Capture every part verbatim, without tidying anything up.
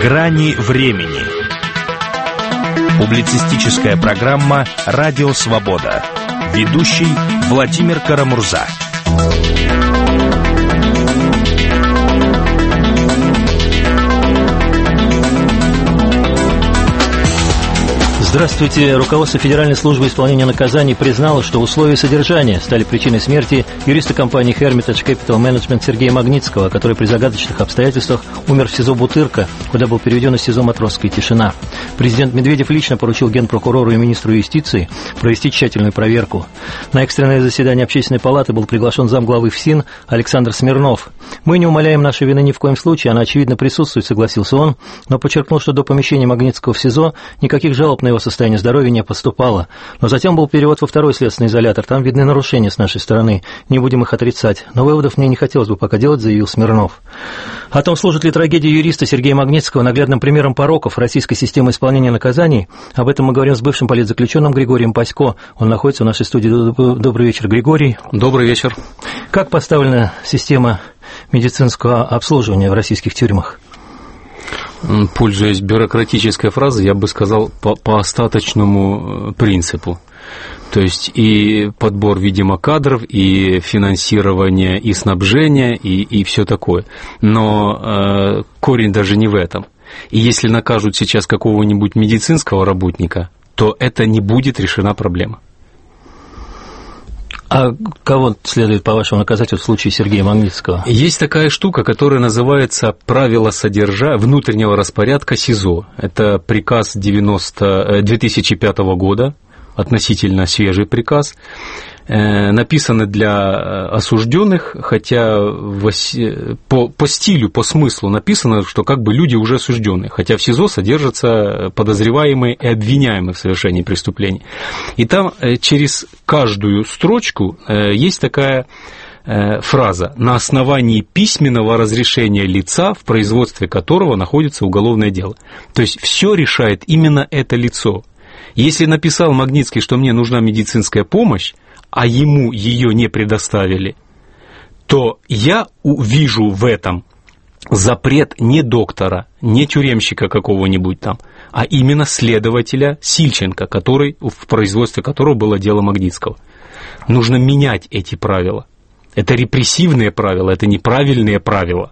Грани времени. Публицистическая программа «Радио Свобода». Ведущий Владимир Карамурза. Здравствуйте. Руководство Федеральной службы исполнения наказаний признало, что условия содержания стали причиной смерти юриста компании Hermitage Capital Management Сергея Магнитского, который при загадочных обстоятельствах умер в СИЗО Бутырка, куда был переведен из СИЗО Матросская Тишина. Президент Медведев лично поручил генпрокурору и министру юстиции провести тщательную проверку. На экстренное заседание Общественной палаты был приглашен замглавы ФСИН Александр Смирнов. «Мы не умаляем нашей вины ни в коем случае, она очевидно присутствует», согласился он, но подчеркнул, что до помещения Магнитского в СИЗО никаких жалоб на его состояние здоровья не поступало. Но затем был перевод во второй следственный изолятор. Там видны нарушения с нашей стороны. Не будем их отрицать. Но выводов мне не хотелось бы пока делать, заявил Смирнов. О том, служит ли трагедия юриста Сергея Магнитского наглядным примером пороков российской системы исполнения наказаний, об этом мы говорим с бывшим политзаключенным Григорием Пасько. Он находится в нашей студии. Добрый вечер, Григорий. Добрый вечер. Как поставлена система медицинского обслуживания в российских тюрьмах? Пользуясь бюрократической фразой, я бы сказал, по, по остаточному принципу. То есть и подбор, видимо, кадров, и финансирование, и снабжение, и, и все такое. Но э, корень даже не в этом. И если накажут сейчас какого-нибудь медицинского работника, то это не будет решена проблема. А кого следует, по-вашему, наказать в случае Сергея Магнитского? Есть такая штука, которая называется «Правила содержа... внутреннего распорядка СИЗО». Это приказ девяносто... две тысячи пятого года, относительно свежий приказ, э, написанный для осужденных, хотя в... по, по стилю, по смыслу написано, что как бы люди уже осужденные, хотя в СИЗО содержатся подозреваемые и обвиняемые в совершении преступлений. И там э, через каждую строчку э, есть такая э, фраза: «на основании письменного разрешения лица, в производстве которого находится уголовное дело». То есть все решает именно это лицо. Если написал Магнитский, что мне нужна медицинская помощь, а ему ее не предоставили, то я увижу в этом запрет не доктора, не тюремщика какого-нибудь там, а именно следователя Сильченко, который, в производстве которого было дело Магнитского. Нужно менять эти правила. Это репрессивные правила, это неправильные правила.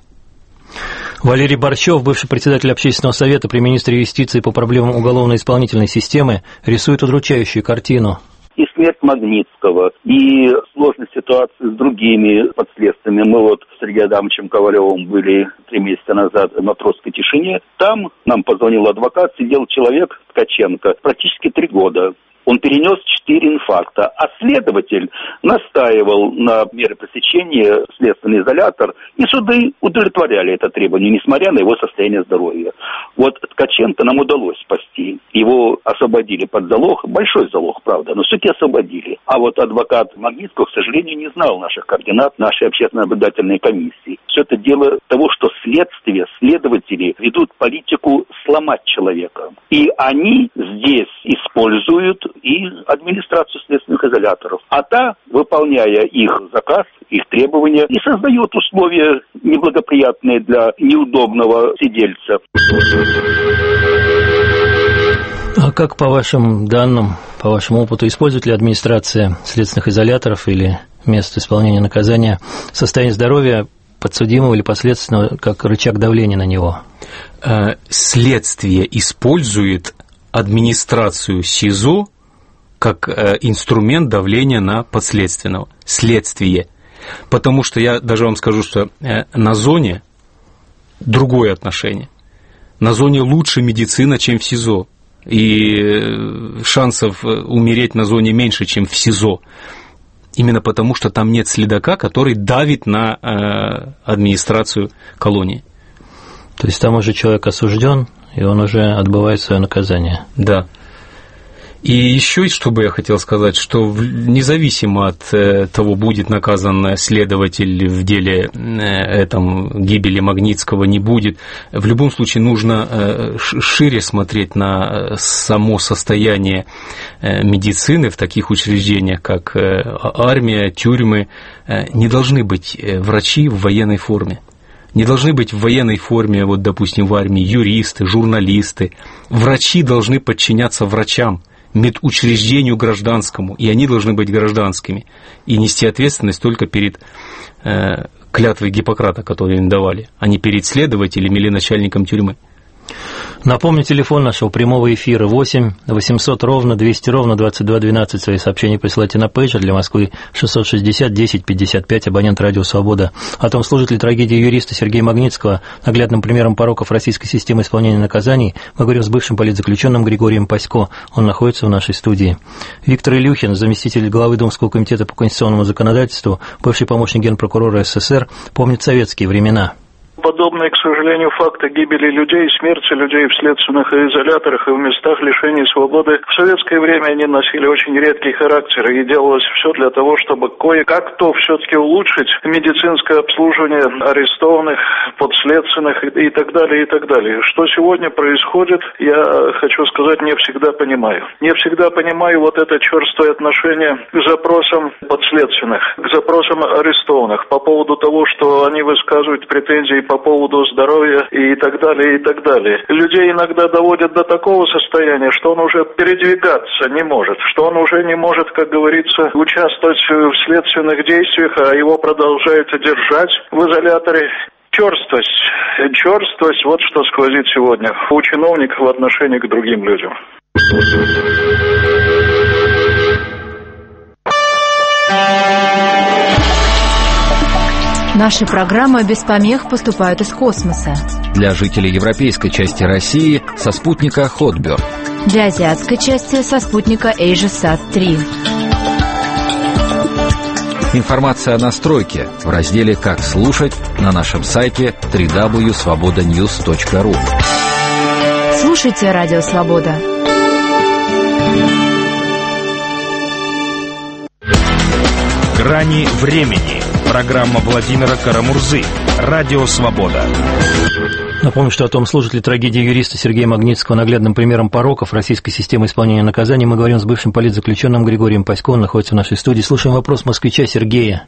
Валерий Борщев, бывший председатель Общественного совета при министре юстиции по проблемам уголовно-исполнительной системы, рисует удручающую картину. И смерть Магнитского, и сложность ситуации с другими подследственными. Мы вот с Сергеем Адамовичем Ковалевым были три месяца назад в Матросской Тишине. Там нам позвонил адвокат, сидел человек, Ткаченко, практически три года. Он перенес четыре инфаркта, а следователь настаивал на мере пресечения, следственный изолятор, и суды удовлетворяли это требование, несмотря на его состояние здоровья. Вот Ткаченко нам удалось спасти. Его освободили под залог, большой залог, правда, но суть освободили. А вот адвокат Магнитского, к сожалению, не знал наших координат, нашей общественно-наблюдательной комиссии. Все это дело того, что следствие, следователи ведут политику сломать человека. И они здесь используют и администрацию следственных изоляторов. А та, выполняя их заказ, их требования, и создает условия неблагоприятные для неудобного сидельца. А как, по вашим данным, по вашему опыту, использует ли администрация следственных изоляторов или мест исполнения наказания состояние здоровья подсудимого или последственного как рычаг давления на него? Следствие использует администрацию СИЗО как э, инструмент давления на подследственного. Следствие. Потому что я даже вам скажу, что э, на зоне другое отношение. На зоне лучше медицина, чем в СИЗО. И э, шансов умереть на зоне меньше, чем в СИЗО. Именно потому, что там нет следака, который давит на э, администрацию колонии. То есть там уже человек осужден, и он уже отбывает свое наказание. Да. И еще, что бы я хотел сказать, что независимо от того, будет наказан следователь в деле этом, гибели Магнитского, не будет, в любом случае нужно шире смотреть на само состояние медицины в таких учреждениях, как армия, тюрьмы. Не должны быть врачи в военной форме. Не должны быть в военной форме, вот, допустим, в армии, юристы, журналисты. Врачи должны подчиняться врачам, медучреждению гражданскому, и они должны быть гражданскими, и нести ответственность только перед э, клятвой Гиппократа, которую им давали, а не перед следователем или начальником тюрьмы. Напомню, телефон нашего прямого эфира восемь восемьсот ровно двести ровно двадцать два двенадцать. Свои сообщения присылайте на пейджер для Москвы шестьсот шестьдесят десять пятьдесят пять, абонент радио «Свобода». О том, служит ли трагедия юриста Сергея Магнитского наглядным примером пороков российской системы исполнения наказаний, мы говорим с бывшим политзаключенным Григорием Пасько. Он находится в нашей студии. Виктор Илюхин, заместитель главы Думского комитета по конституционному законодательству, бывший помощник генпрокурора СССР, помнит советские времена. Подобные, к сожалению, факты гибели людей, смерти людей в следственных изоляторах и в местах лишения свободы в советское время они носили очень редкий характер, и делалось все для того, чтобы кое-как то все-таки улучшить медицинское обслуживание арестованных, подследственных и, и так далее, и так далее. Что сегодня происходит, я хочу сказать, не всегда понимаю. Не всегда понимаю вот это черствое отношение к запросам подследственных, к запросам арестованных по поводу того, что они высказывают претензии по поводу здоровья и так далее, и так далее. Людей иногда доводят до такого состояния, что он уже передвигаться не может, что он уже не может, как говорится, участвовать в следственных действиях, а его продолжают держать в изоляторе. Черствость, черствость, вот что сквозит сегодня у чиновников в отношении к другим людям. Наши программы без помех поступают из космоса. Для жителей европейской части России со спутника Хотберг. Для азиатской части со спутника AsiaSat три. Информация о настройке в разделе «Как слушать» на нашем сайте дабл ю дабл ю дабл ю точка свобода ньюс точка ру. Слушайте Радио Свобода. «Грани времени». Программа Владимира Карамурзы. Радио «Свобода». Напомню, что о том, служит ли трагедия юриста Сергея Магнитского наглядным примером пороков российской системы исполнения наказаний, мы говорим с бывшим политзаключенным Григорием Пасько. Он находится в нашей студии. Слушаем вопрос москвича Сергея.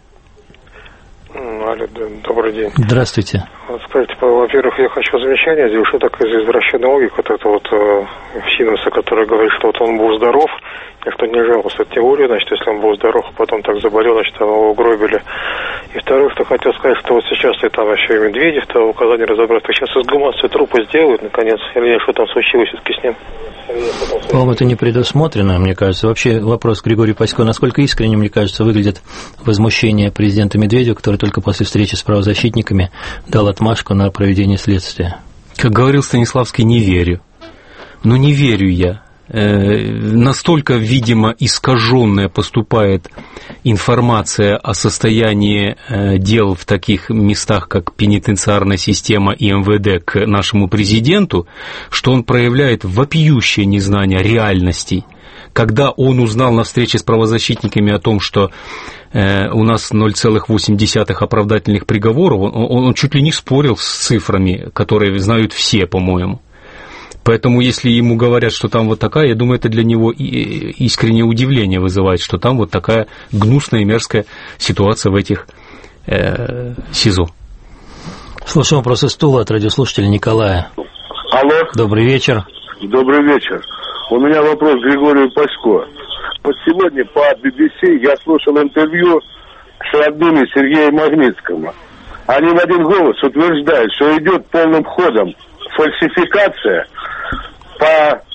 Алло, добрый день. Здравствуйте. Вот, скажите, во-первых, я хочу замечание сделать, что так из извращенной логики, вот это вот э, Синуса, который говорит, что вот он был здоров, никто не жаловался от теории, значит, если он был здоров, а потом так заболел, значит, его угробили. И второе, что хотел сказать, что вот сейчас и там еще и Медведев-то указание разобраться, сейчас эксгумацию трупа сделают, наконец, или что там случилось все-таки с ним? По-моему, это не предусмотрено, мне кажется. Вообще вопрос к Григорию Пасько, насколько искренне, мне кажется, выглядит возмущение президента Медведева, который только после встречи с правозащитниками дал отмашку на проведение следствия. Как говорил Станиславский, не верю. Ну, не верю я. Настолько, видимо, искаженная поступает информация о состоянии дел в таких местах, как пенитенциарная система и эм вэ дэ, к нашему президенту, что он проявляет вопиющее незнание реальностей. Когда он узнал на встрече с правозащитниками о том, что э, у нас ноль целых восемь десятых оправдательных приговоров, он, он чуть ли не спорил с цифрами, которые знают все, по-моему. Поэтому, если ему говорят, что там вот такая, я думаю, это для него искреннее удивление вызывает, что там вот такая гнусная и мерзкая ситуация в этих э, СИЗО. Слушаем вопрос из Тулы от радиослушателя Николая. Алло. Добрый вечер. Добрый вечер. У меня вопрос к Григорию Пасько. Вот сегодня по би би си я слушал интервью с родными Сергея Магнитского. Они в один голос утверждают, что идет полным ходом фальсификация по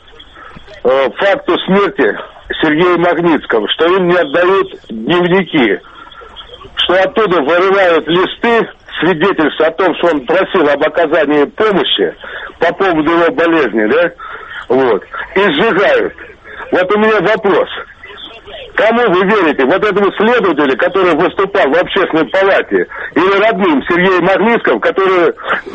э, факту смерти Сергея Магнитского, что им не отдают дневники, что оттуда вырывают листы, свидетельства о том, что он просил об оказании помощи по поводу его болезни, да, вот, и сжигают. Вот у меня вопрос. Кому вы верите? Вот этому следователю, который выступал в общественной палате, или родным Сергея Магнитского, которые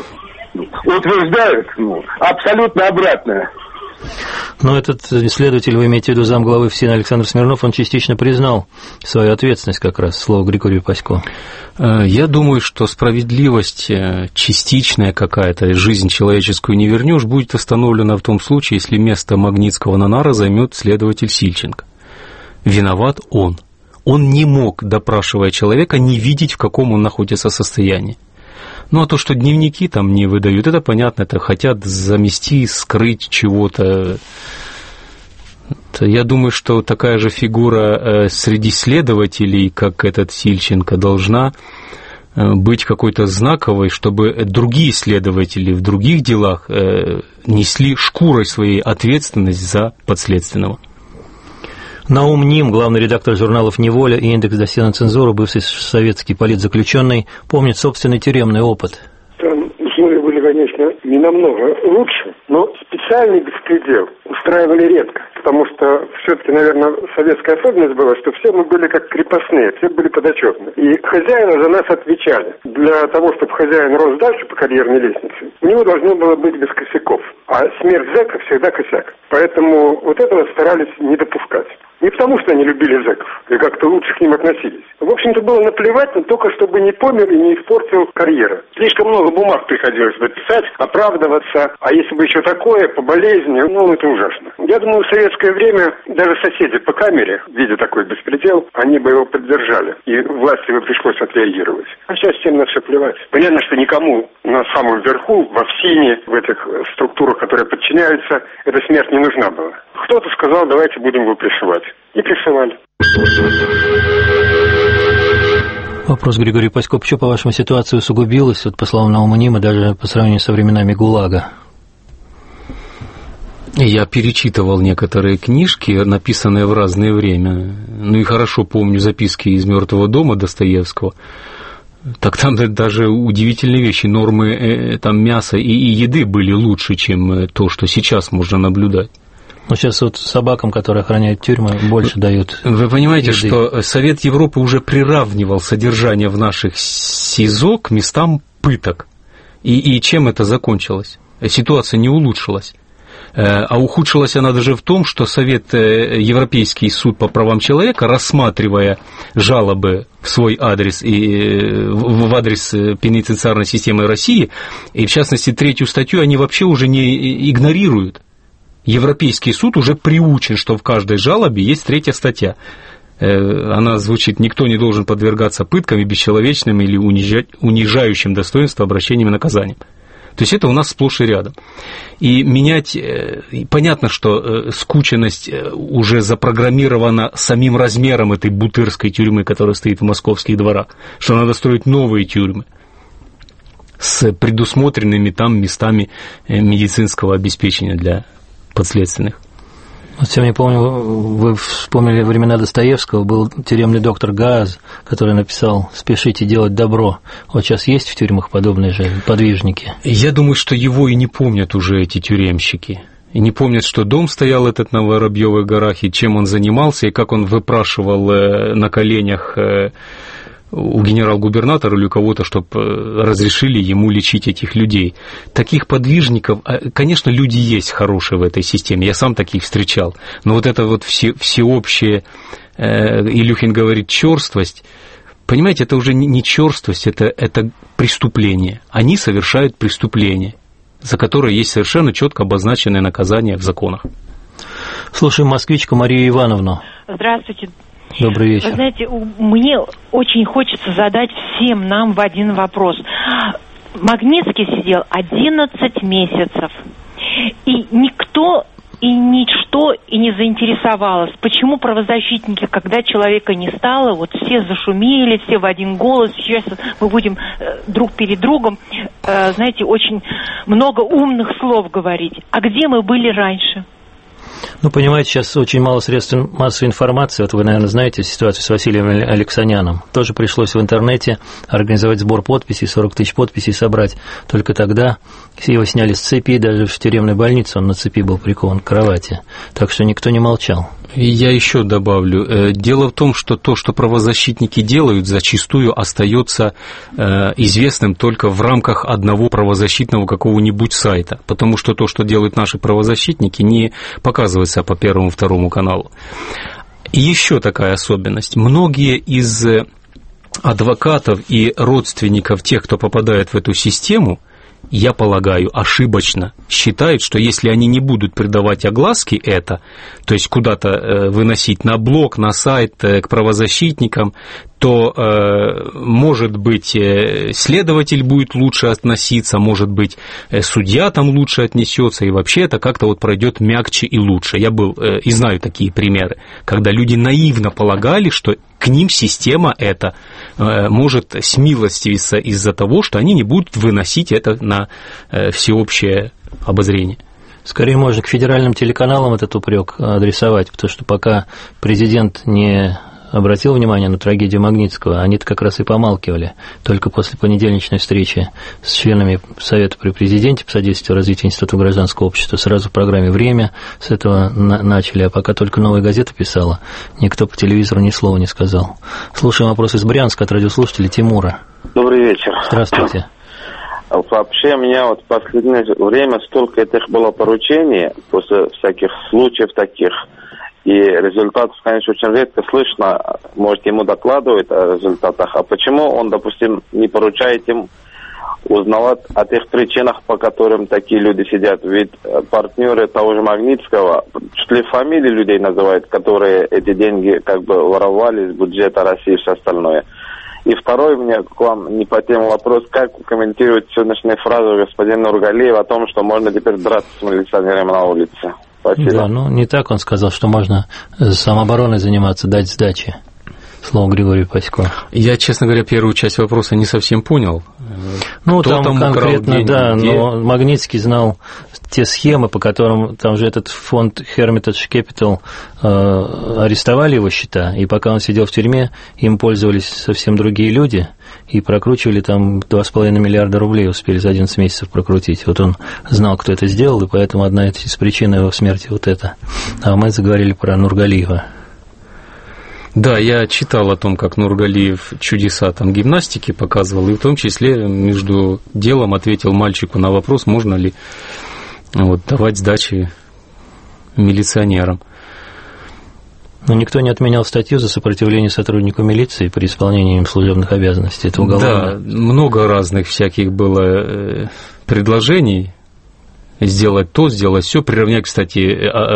утверждают ну, абсолютно обратное? Но этот исследователь, вы имеете в виду замглавы ФСИН Александр Смирнов, он частично признал свою ответственность как раз, слово Григорию Пасько. Я думаю, что справедливость частичная какая-то, жизнь человеческую не вернешь, будет восстановлена в том случае, если место Магнитского на нара займет следователь Сильченко. Виноват он. Он не мог, допрашивая человека, не видеть, в каком он находится состоянии. Ну, а то, что дневники там не выдают, это понятно, это хотят замести, скрыть чего-то. Я думаю, что такая же фигура среди следователей, как этот Сильченко, должна быть какой-то знаковой, чтобы другие следователи в других делах несли шкурой своей ответственность за подследственного. Наум Ним, главный редактор журналов «Неволя» и «Индекс досье на цензуру», бывший советский политзаключенный, помнит собственный тюремный опыт. Там условия были, конечно, не намного лучше, но специальный беспредел устраивали редко, потому что все-таки, наверное, советская особенность была, что все мы были как крепостные, все были подотчетны. И хозяина за нас отвечали. Для того, чтобы хозяин рос дальше по карьерной лестнице, у него должно было быть без косяков. А смерть зэка всегда косяк. Поэтому вот этого старались не допускать. Не потому, что они любили зэков и как-то лучше к ним относились. В общем-то, было наплевать, но только чтобы не помер и не испортил карьеру. Слишком много бумаг приходилось дописать, оправдываться, а если бы еще такое, по болезни, ну, это ужасно. Я думаю, в советское время даже соседи по камере, видя такой беспредел, они бы его поддержали, и власти бы пришлось отреагировать. А сейчас всем на все плевать. Понятно, что никому на самом верху, во ФСИНе, в этих структурах, которые подчиняются, эта смерть не нужна была. Кто-то сказал, давайте будем его пришивать. И пришивали. Вопрос Григорий Пасько. Почему, по-вашему, ситуация усугубилась, вот, по словам Наума Нима, даже по сравнению со временами ГУЛАГа? Я перечитывал некоторые книжки, написанные в разное время. Ну и хорошо помню записки из «Мертвого дома» Достоевского. Так там даже удивительные вещи. Нормы там, мяса и, и еды были лучше, чем то, что сейчас можно наблюдать. Но сейчас вот собакам, которые охраняют тюрьмы, больше дают. Вы понимаете, еды. Что Совет Европы уже приравнивал содержание в наших СИЗО к местам пыток. И, и чем это закончилось? Ситуация не улучшилась. А ухудшилась она даже в том, что Совет, Европейский суд по правам человека, рассматривая жалобы в свой адрес и в адрес пенитенциарной системы России, и в частности третью статью, они вообще уже не игнорируют. Европейский суд уже приучен, что в каждой жалобе есть третья статья. Она звучит: никто не должен подвергаться пыткам и бесчеловечным или унижающим достоинство обращением и наказанием. То есть это у нас сплошь и рядом. И менять... Понятно, что скученность уже запрограммирована самим размером этой бутырской тюрьмы, которая стоит в московских дворах, что надо строить новые тюрьмы с предусмотренными там местами медицинского обеспечения для подследственных. Вот я не помню, вы вспомнили времена Достоевского, был тюремный доктор Гааз, который написал «Спешите делать добро». Вот сейчас есть в тюрьмах подобные же подвижники? Я думаю, что его и не помнят уже эти тюремщики. И не помнят, что дом стоял этот на Воробьевых горах, и чем он занимался, и как он выпрашивал на коленях у генерал-губернатора или у кого-то, чтобы разрешили ему лечить этих людей. Таких подвижников, конечно, люди есть хорошие в этой системе, я сам таких встречал, но вот это вот все, всеобщее, Илюхин говорит, чёрствость, понимаете, это уже не чёрствость, это, это преступление. Они совершают преступление, за которое есть совершенно четко обозначенное наказание в законах. Слушаем москвичку Марию Ивановну. Здравствуйте. Добрый вечер. Вы знаете, мне очень хочется задать всем нам в один вопрос. Магнитский сидел одиннадцать месяцев, и никто и ничто и не заинтересовалось. Почему правозащитники, когда человека не стало, вот все зашумели, все в один голос, сейчас мы будем э, друг перед другом, э, знаете, очень много умных слов говорить. А где мы были раньше? Ну, понимаете, сейчас очень мало средств массовой информации. Вот вы, наверное, знаете ситуацию с Василием Алексаняном. Тоже пришлось в интернете организовать сбор подписей, сорок тысяч подписей собрать. Только тогда все его сняли с цепи, даже в тюремной больнице он на цепи был прикован к кровати. Так что никто не молчал. И я еще добавлю. Дело в том, что то, что правозащитники делают, зачастую остается известным только в рамках одного правозащитного какого-нибудь сайта. Потому что то, что делают наши правозащитники, не показывается по Первому, Второму каналу. И еще такая особенность. Многие из адвокатов и родственников тех, кто попадает в эту систему, я полагаю, ошибочно считают, что если они не будут придавать огласке это, то есть куда-то выносить на блог, на сайт, к правозащитникам, то, может быть, следователь будет лучше относиться, может быть, судья там лучше отнесется, и вообще это как-то вот пройдет мягче и лучше. Я был и знаю такие примеры, когда люди наивно полагали, что к ним система эта может смилостивиться из-за того, что они не будут выносить это на всеобщее обозрение. Скорее можно к федеральным телеканалам этот упрек адресовать, потому что пока президент не обратил внимание на трагедию Магнитского, они-то как раз и помалкивали. Только после понедельничной встречи с членами Совета при президенте по содействию развитию Института гражданского общества сразу в программе «Время» с этого на- начали, а пока только «Новая газета» писала, никто по телевизору ни слова не сказал. Слушаем вопрос из Брянска от радиослушателя Тимура. Добрый вечер. Здравствуйте. Вообще, у меня вот в последнее время столько этих было поручений после всяких случаев таких, и результатов, конечно, очень редко слышно. Может, ему докладывают о результатах. А почему он, допустим, не поручает им узнавать о тех причинах, по которым такие люди сидят? Ведь партнеры того же Магнитского, чуть ли фамилии людей называют, которые эти деньги как бы воровали из бюджета России и все остальное. И второй у меня к вам не по теме вопрос. Как комментировать сегодняшнюю фразу господина Нургалиева о том, что можно теперь драться с милиционерами на улице? Спасибо. Да, ну не так он сказал, что можно самообороной заниматься, дать сдачи. Слово Григорию Пасько. Я, честно говоря, первую часть вопроса не совсем понял. Ну, Кто там, там конкретно, деньги, да, где? но Магнитский знал те схемы, по которым там же этот фонд Hermitage Capital э, арестовали его счета, и пока он сидел в тюрьме, им пользовались совсем другие люди, и прокручивали там два с половиной миллиарда рублей, успели за одиннадцать месяцев прокрутить. Вот он знал, кто это сделал, и поэтому одна из причин его смерти вот это. А мы заговорили про Нургалиева. Да, я читал о том, как Нургалиев чудеса там гимнастики показывал, и в том числе между делом ответил мальчику на вопрос, можно ли вот, давать сдачи милиционерам. Но никто не отменял статью за сопротивление сотруднику милиции при исполнении им служебных обязанностей. Это уголовно. Да, много разных всяких было предложений. Сделать то, сделать все, приравнять, кстати,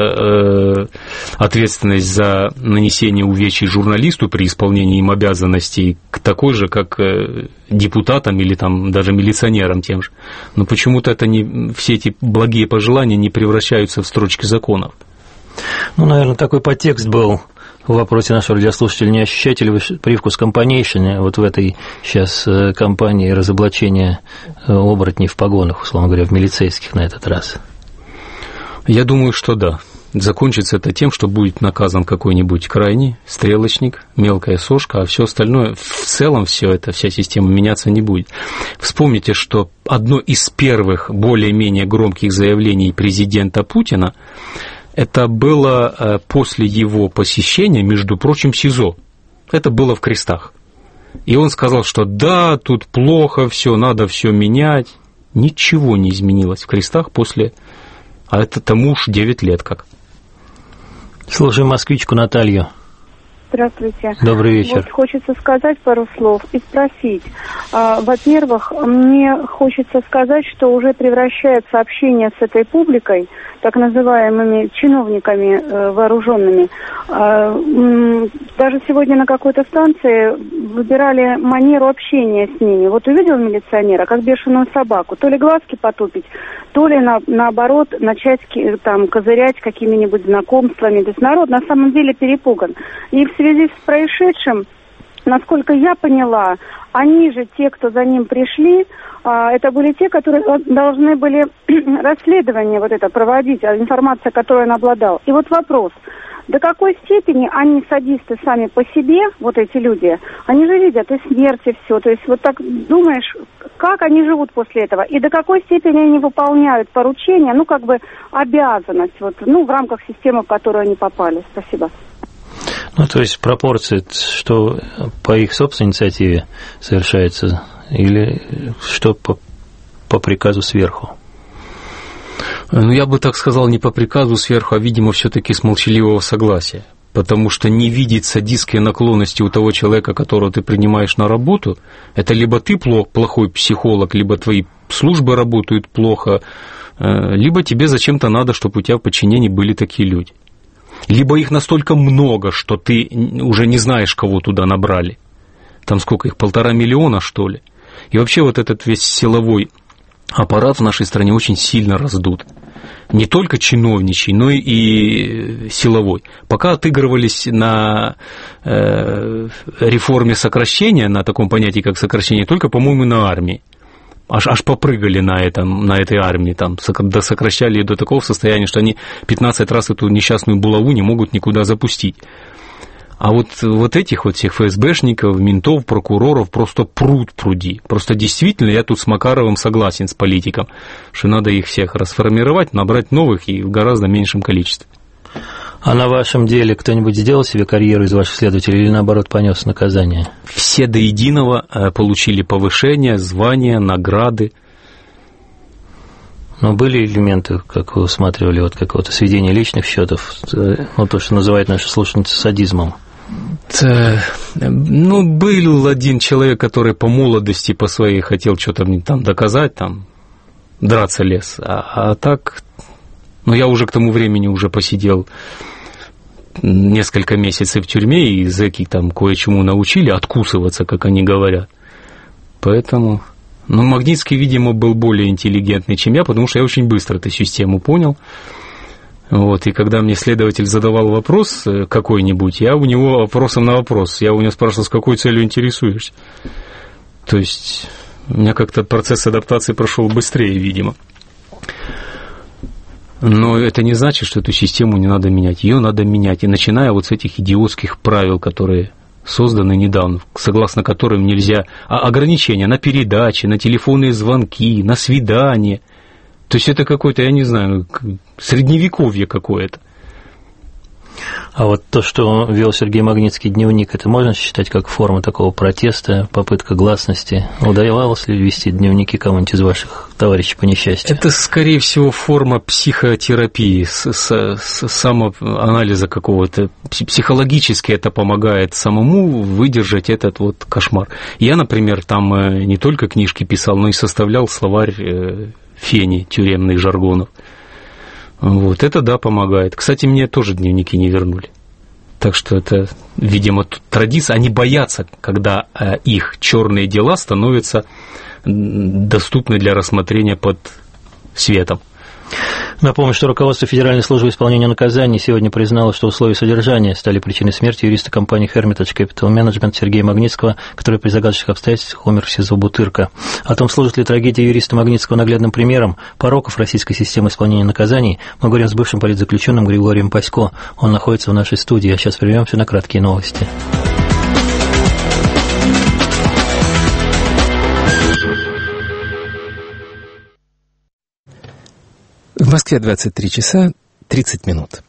ответственность за нанесение увечий журналисту при исполнении им обязанностей к такой же, как депутатам или там даже милиционерам тем же. Но почему-то это не, все эти благие пожелания не превращаются в строчки законов. Ну, наверное, такой подтекст был в вопросе нашего радиослушателя. Не ощущаете ли вы привкус компанейшена вот в этой сейчас кампании разоблачения оборотней в погонах, условно говоря, в милицейских на этот раз? Я думаю, что да. Закончится это тем, что будет наказан какой-нибудь крайний стрелочник, мелкая сошка, а все остальное, в целом все это, вся система меняться не будет. Вспомните, что одно из первых более-менее громких заявлений президента Путина это было после его посещения, между прочим, СИЗО. Это было в Крестах. И он сказал, что да, тут плохо все, надо все менять. Ничего не изменилось в Крестах после... А это тому уж девять лет как. Слушаем москвичку Наталью. Здравствуйте. Добрый вечер. Вот хочется сказать пару слов и спросить. А, во-первых, мне хочется сказать, что уже превращается общение с этой публикой, так называемыми чиновниками э, вооруженными. А, м- даже сегодня на какой-то станции выбирали манеру общения с ними. Вот увидел милиционера, как бешеную собаку, то ли глазки потупить, то ли на, наоборот начать там козырять какими-нибудь знакомствами. То есть народ на самом деле перепуган. И в связи с происшедшим, насколько я поняла, они же, те, кто за ним пришли, это были те, которые должны были расследование вот это проводить, информация, которой он обладал. И вот вопрос, до какой степени они садисты сами по себе, вот эти люди, они же видят и смерть, и все. То есть вот так думаешь, как они живут после этого, и до какой степени они выполняют поручения, ну как бы обязанность, вот, ну в рамках системы, в которую они попали. Спасибо. Ну, то есть пропорции, что по их собственной инициативе совершается, или что по, по приказу сверху? Ну, я бы так сказал, не по приказу сверху, а, видимо, все-таки с молчаливого согласия. Потому что не видеть садистские наклонности у того человека, которого ты принимаешь на работу, это либо ты плохой психолог, либо твои службы работают плохо, либо тебе зачем-то надо, чтобы у тебя в подчинении были такие люди. Либо их настолько много, что ты уже не знаешь, кого туда набрали. Там сколько их, полтора миллиона, что ли? И вообще вот этот весь силовой аппарат в нашей стране очень сильно раздут. Не только чиновничий, но и силовой. Пока отыгрывались на э, реформе сокращения, на таком понятии, как сокращение, только, по-моему, на армии. Аж, аж попрыгали на, этом, на этой армии, там, сокращали ее до такого состояния, что они пятнадцать раз эту несчастную булаву не могут никуда запустить. А вот, вот этих вот всех ФСБшников, ментов, прокуроров просто пруд пруди. Просто действительно я тут с Макаровым согласен, с политиком, что надо их всех расформировать, набрать новых и в гораздо меньшем количестве. А на вашем деле кто-нибудь сделал себе карьеру из ваших следователей или, наоборот, понес наказание? Все до единого получили повышение, звания, награды. Но были элементы, как вы усматривали, вот какого-то сведения личных счетов, ну, то, что называют наши слушательницы садизмом? Ну, был один человек, который по молодости, по своей хотел что-то мне там доказать, там, драться лез. А, а так, ну, я уже к тому времени уже посидел несколько месяцев в тюрьме, и зэки там кое-чему научили откусываться, как они говорят. Поэтому... Но Магнитский, видимо, был более интеллигентный, чем я, потому что я очень быстро эту систему понял. Вот, и когда мне следователь задавал вопрос какой-нибудь, я у него вопросом на вопрос, я у него спрашивал, с какой целью интересуешься. То есть у меня как-то процесс адаптации прошел быстрее, видимо. Но это не значит, что эту систему не надо менять. Ее надо менять, и начиная вот с этих идиотских правил, которые созданы недавно, согласно которым нельзя... А ограничения на передачи, на телефонные звонки, на свидания. То есть это какое-то, я не знаю, средневековье какое-то. А вот то, что вел Сергей Магнитский дневник, это можно считать как форма такого протеста, попытка гласности? Удавалось ли вести дневники кому-нибудь из ваших товарищей по несчастью? Это, скорее всего, форма психотерапии, с, с, с самоанализа какого-то. Психологически это помогает самому выдержать этот вот кошмар. Я, например, там не только книжки писал, но и составлял словарь фени тюремных жаргонов. Вот, это, да, помогает. Кстати, мне тоже дневники не вернули. Так что это, видимо, традиция. Они боятся, когда их черные дела становятся доступны для рассмотрения под светом. Напомню, что руководство Федеральной службы исполнения наказаний сегодня признало, что условия содержания стали причиной смерти юриста компании Hermitage Capital Management Сергея Магнитского, который при загадочных обстоятельствах умер в СИЗО Бутырка. О том, служит ли трагедия юриста Магнитского наглядным примером пороков российской системы исполнения наказаний, мы говорим с бывшим политзаключенным Григорием Пасько. Он находится в нашей студии, а сейчас прервемся на краткие новости. В Москве двадцать три часа тридцать минут.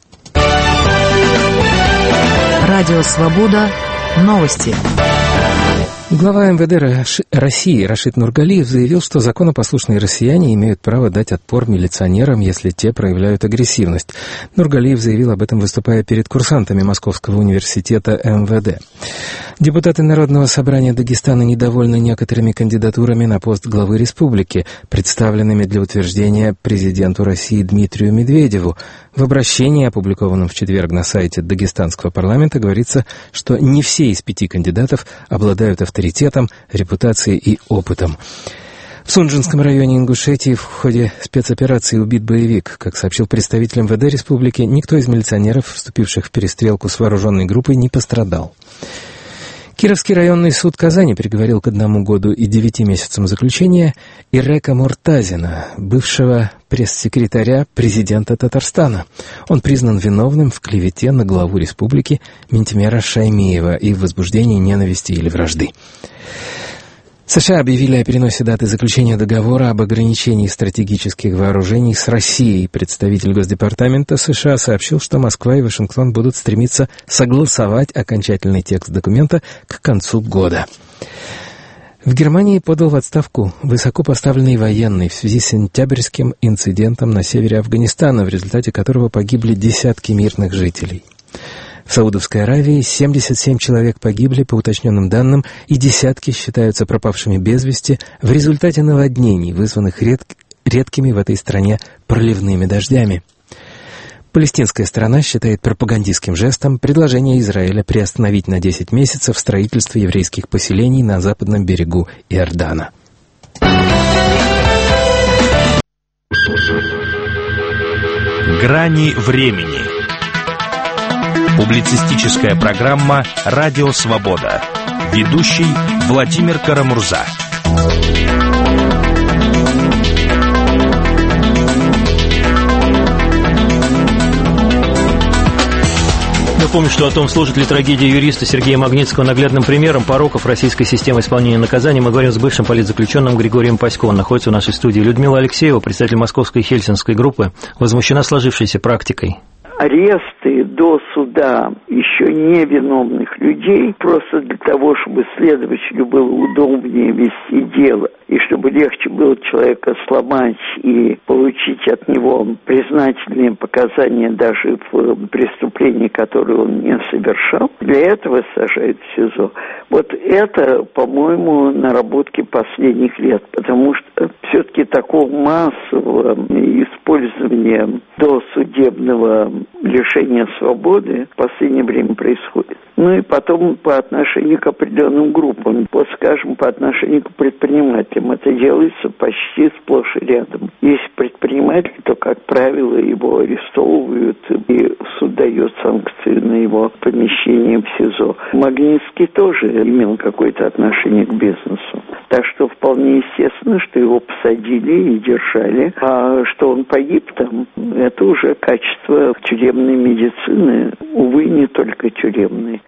Радио «Свобода». Новости. Глава эм вэ дэ России Рашид Нургалиев заявил, что законопослушные россияне имеют право дать отпор милиционерам, если те проявляют агрессивность. Нургалиев заявил об этом, выступая перед курсантами Московского университета эм вэ дэ. Депутаты Народного собрания Дагестана недовольны некоторыми кандидатурами на пост главы республики, представленными для утверждения президенту России Дмитрию Медведеву. В обращении, опубликованном в четверг на сайте Дагестанского парламента, говорится, что не все из пяти кандидатов обладают авторитетом, репутацией и опытом. В Сунжинском районе Ингушетии в ходе спецоперации убит боевик. Как сообщил представитель эм вэ дэ республики, никто из милиционеров, вступивших в перестрелку с вооруженной группой, не пострадал. Кировский районный суд Казани приговорил к одному году и девяти месяцам заключения Ирека Муртазина, бывшего пресс-секретаря президента Татарстана. Он признан виновным в клевете на главу республики Минтимера Шаймиева и в возбуждении ненависти или вражды. США объявили о переносе даты заключения договора об ограничении стратегических вооружений с Россией. Представитель Госдепартамента США сообщил, что Москва и Вашингтон будут стремиться согласовать окончательный текст документа к концу года. В Германии подал в отставку высокопоставленный военный в связи с сентябрьским инцидентом на севере Афганистана, в результате которого погибли десятки мирных жителей. В Саудовской Аравии семьдесят семь человек погибли, по уточненным данным, и десятки считаются пропавшими без вести в результате наводнений, вызванных ред... редкими в этой стране проливными дождями. Палестинская сторона считает пропагандистским жестом предложение Израиля приостановить на десять месяцев строительство еврейских поселений на западном берегу Иордана. Грани времени. Публицистическая программа «Радио Свобода». Ведущий Владимир Карамурза. Напомню, что о том, служит ли трагедия юриста Сергея Магнитского наглядным примером пороков российской системы исполнения наказаний, мы говорим с бывшим политзаключенным Григорием Пасько. Он находится в нашей студии. Людмила Алексеева, председатель Московской Хельсинской группы, возмущена сложившейся практикой. Аресты до суда еще невиновных людей просто для того, чтобы следователю было удобнее вести дело, и чтобы легче было человека сломать и получить от него признательные показания даже в преступлении, которое он не совершал. Для этого сажают в СИЗО. Вот это, по-моему, наработки последних лет, потому что все-таки такого массового использования досудебного лишения свободы в последнее время происходит. Ну и потом по отношению к определенным группам, вот скажем, по отношению к предпринимателям, это делается почти сплошь и рядом. Если предприниматель, то, как правило, его арестовывают, и суд дает санкции на его помещение в СИЗО. Магнитский тоже имел какое-то отношение к бизнесу. Так что вполне естественно, что его посадили и держали. А что он погиб там, это уже качество тюремной медицины, увы, не только тюремной.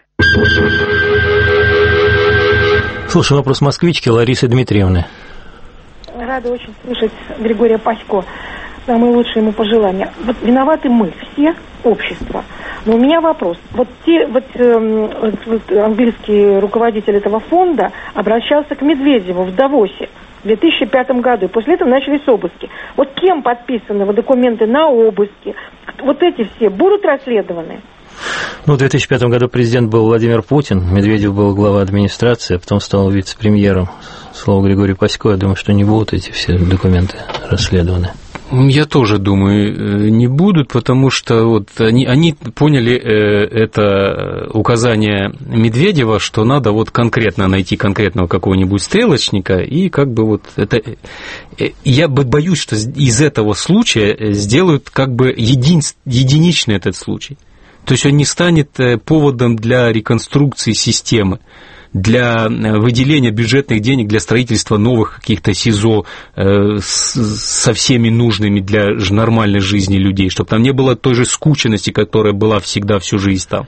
Слушай, вопрос москвички Ларисы Дмитриевны. Рада очень слышать Григория Пасько. Самые лучшие ему пожелания. Вот виноваты мы, все, общество. Но у меня вопрос. Вот те, вот, э, вот английский руководитель этого фонда обращался к Медведеву в Давосе в две тысячи пятом году. И после этого начались обыски. Вот кем подписаны вот документы на обыски? Вот эти все будут расследованы? Ну, в две тысячи пятом году президент был Владимир Путин, Медведев был глава администрации, а потом стал вице-премьером. Слово Григорию Пасько, я думаю, что не будут эти все документы расследованы. Я тоже думаю, не будут, потому что вот они, они поняли это указание Медведева, что надо вот конкретно найти конкретного какого-нибудь стрелочника, и как бы вот это... Я боюсь, что из этого случая сделают как бы един, единичный этот случай. То есть он не станет поводом для реконструкции системы, для выделения бюджетных денег для строительства новых каких-то СИЗО э, с, со всеми нужными для нормальной жизни людей, чтобы там не было той же скученности, которая была всегда всю жизнь там,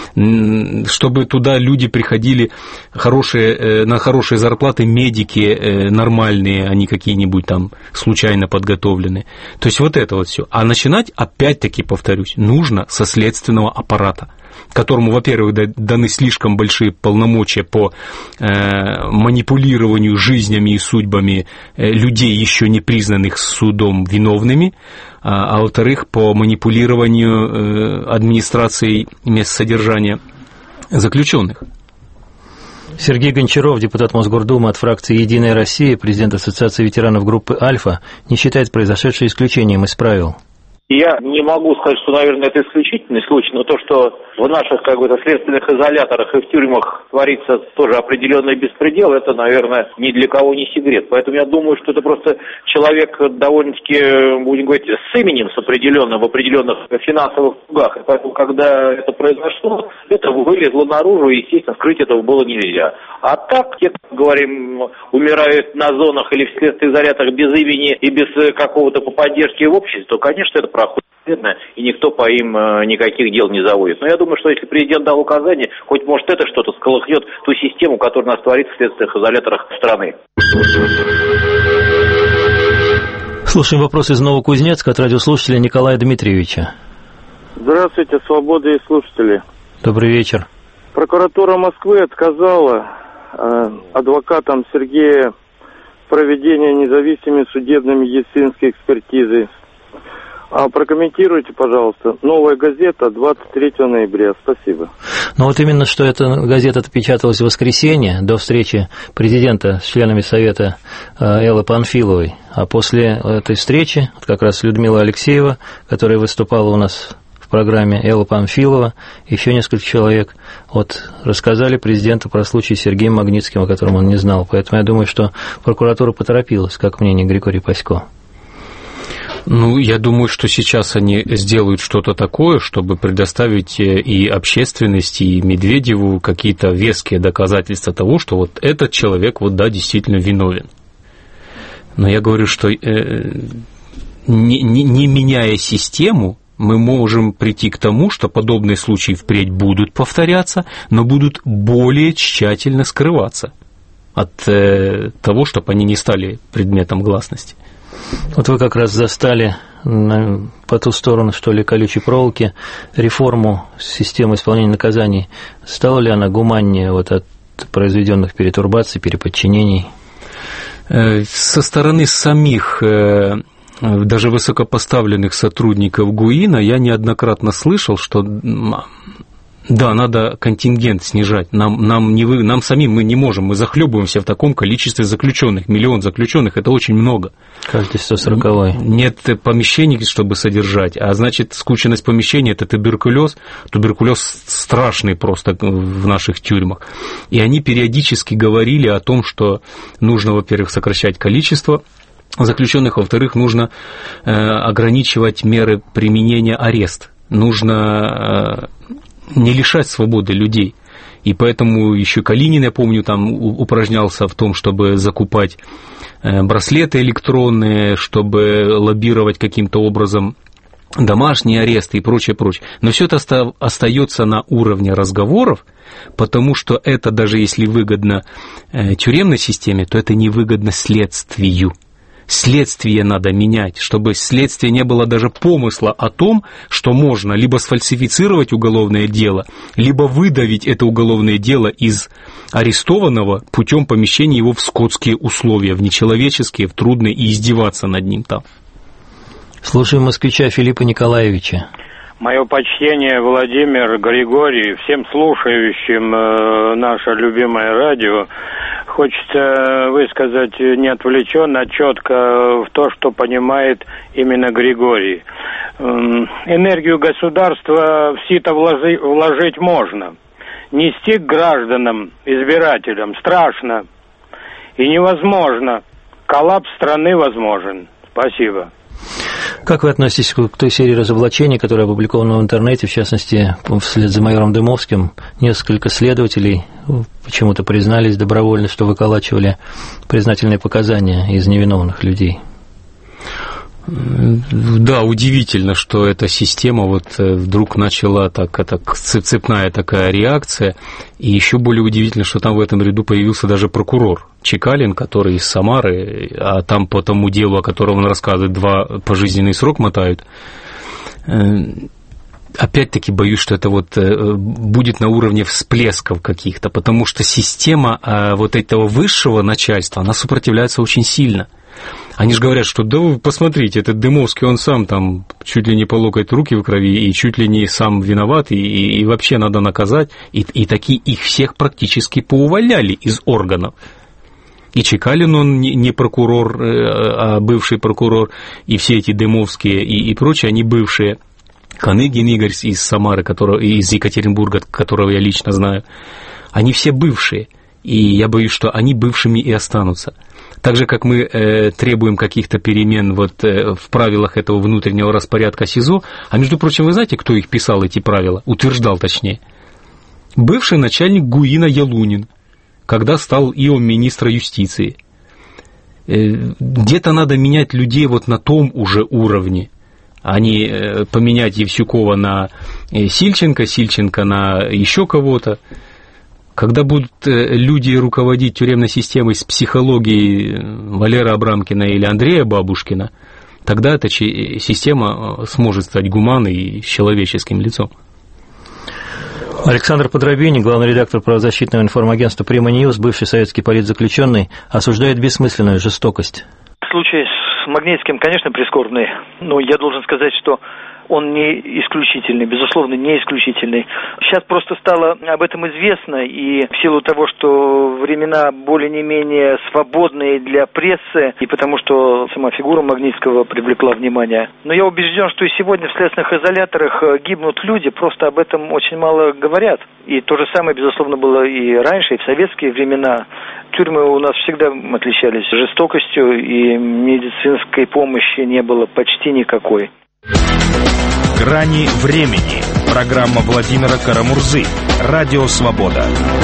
чтобы туда люди приходили хорошие, э, на хорошие зарплаты, медики э, нормальные, а не какие-нибудь там случайно подготовленные. То есть вот это вот все. А начинать, опять-таки, повторюсь, нужно со следственного аппарата, которому, во-первых, даны слишком большие полномочия по э, манипулированию жизнями и судьбами э, людей, еще не признанных судом виновными, а, а во-вторых, по манипулированию э, администрацией мест содержания заключенных. Сергей Гончаров, депутат Мосгордумы от фракции «Единая Россия», президент Ассоциации ветеранов группы «Альфа», не считает произошедшее исключением из правил. Я не могу сказать, что, наверное, это исключительный случай, но то, что в наших, как бы, следственных изоляторах и в тюрьмах творится тоже определенный беспредел, это, наверное, ни для кого не секрет. Поэтому я думаю, что это просто человек довольно-таки, будем говорить, с именем, с определенным, в определенных финансовых кругах. И поэтому, когда это произошло, это вылезло наружу, и, естественно, скрыть этого было нельзя. А так, те, как говорим, умирают на зонах или в следственных изоляторах без имени и без какого-то поддержки в обществе, то, конечно, это проходит, и никто по им никаких дел не заводит. Но я думаю, что если президент дал указание, хоть может это что-то сколыхнет ту систему, которая у нас творится в следственных изоляторах страны. Слушаем вопрос из Новокузнецка от радиослушателя Николая Дмитриевича. Здравствуйте, свобода и слушатели. Добрый вечер. Прокуратура Москвы отказала э, адвокатам Сергея в проведении независимой судебно-медицинской экспертизы. А прокомментируйте, пожалуйста. «Новая газета», двадцать третьего ноября. Спасибо. Ну вот именно, что эта газета печаталась в воскресенье до встречи президента с членами Совета Эллы Панфиловой. А после этой встречи как раз Людмила Алексеева, которая выступала у нас в программе, Элла Панфилова, еще несколько человек, вот, рассказали президенту про случай с Сергеем Магнитским, о котором он не знал. Поэтому я думаю, что прокуратура поторопилась, как мнение Григория Пасько. Ну, я думаю, что сейчас они сделают что-то такое, чтобы предоставить и общественности, и Медведеву какие-то веские доказательства того, что вот этот человек, вот да, действительно виновен. Но я говорю, что э, не, не, не меняя систему, мы можем прийти к тому, что подобные случаи впредь будут повторяться, но будут более тщательно скрываться от э, того, чтобы они не стали предметом гласности. Вот вы как раз застали по ту сторону, что ли, колючей проволоки реформу системы исполнения наказаний. Стала ли она гуманнее вот от произведенных перетурбаций, переподчинений? Со стороны самих даже высокопоставленных сотрудников ГУИНа я неоднократно слышал, что да, надо контингент снижать. Нам, нам, не вы, нам самим мы не можем, мы захлебываемся в таком количестве заключенных. Миллион заключенных – это очень много. Каждый сто сороковой. Нет помещений, чтобы содержать, а значит, скученность помещений – это туберкулез. Туберкулез страшный просто в наших тюрьмах. И они периодически говорили о том, что нужно, во-первых, сокращать количество заключенных, во-вторых, нужно э, ограничивать меры применения арест. Нужно э, не лишать свободы людей. И поэтому еще Калинин, я помню, там упражнялся в том, чтобы закупать браслеты электронные, чтобы лоббировать каким-то образом домашние аресты и прочее, прочее. Но все это остается на уровне разговоров, потому что это, даже если выгодно тюремной системе, то это невыгодно следствию. Следствие надо менять, чтобы следствие не было даже помысла о том, что можно либо сфальсифицировать уголовное дело, либо выдавить это уголовное дело из арестованного путем помещения его в скотские условия, в нечеловеческие, в трудные, и издеваться над ним там. Слушаем москвича Филиппа Николаевича. Мое почтение, Владимир, Григорий, всем слушающим э, наше любимое радио. Хочется высказать не отвлеченно, а четко в то, что понимает именно Григорий. Энергию государства в сито вложи, вложить можно. Нести к гражданам, избирателям страшно и невозможно. Коллапс страны возможен. Спасибо. Как вы относитесь к той серии разоблачений, которая опубликована в интернете, в частности, вслед за майором Дымовским, несколько следователей почему-то признались добровольно, что выколачивали признательные показания из невиновных людей? Да, удивительно, что эта система вот вдруг начала так, так, цепная такая реакция, и еще более удивительно, что там в этом ряду появился даже прокурор Чекалин, который из Самары, а там по тому делу, о котором он рассказывает, два пожизненный срок мотают. Опять-таки боюсь, что это вот будет на уровне всплесков каких-то, потому что система вот этого высшего начальства, она сопротивляется очень сильно. Они же говорят, что да вы посмотрите, этот Дымовский, он сам там чуть ли не по локоть руки в крови, и чуть ли не сам виноват, и, и вообще надо наказать. И, и такие их всех практически поувольняли из органов. И Чекалин, он не, не прокурор, а бывший прокурор, и все эти Дымовские и, и прочие, они бывшие. Каныгин Игорь из Самары, которого, из Екатеринбурга, которого я лично знаю, они все бывшие. И я боюсь, что они бывшими и останутся. Так же, как мы э, требуем каких-то перемен вот, э, в правилах этого внутреннего распорядка СИЗО, а между прочим, вы знаете, кто их писал, эти правила, утверждал точнее? Бывший начальник ГУИНа Ялунин, когда стал иом министра юстиции. Э, где-то надо менять людей вот на том уже уровне, а не э, поменять Евсюкова на э, Сильченко, Сильченко на еще кого-то. Когда будут люди руководить тюремной системой с психологией Валеры Абрамкина или Андрея Бабушкина, тогда эта система сможет стать гуманной и с человеческим лицом. Александр Подробини, главный редактор правозащитного информагентства «Прима Ньюс», бывший советский политзаключенный, осуждает бессмысленную жестокость. Случай с Магнитским, конечно, прискорбный, но я должен сказать, что он не исключительный, безусловно, не исключительный. Сейчас просто стало об этом известно, и в силу того, что времена более-не-менее свободные для прессы, и потому что сама фигура Магнитского привлекла внимание. Но я убежден, что и сегодня в следственных изоляторах гибнут люди, просто об этом очень мало говорят. И то же самое, безусловно, было и раньше, и в советские времена. Тюрьмы у нас всегда отличались жестокостью, и медицинской помощи не было почти никакой. «Грани времени». Программа Владимира Карамурзы. Радио «Свобода».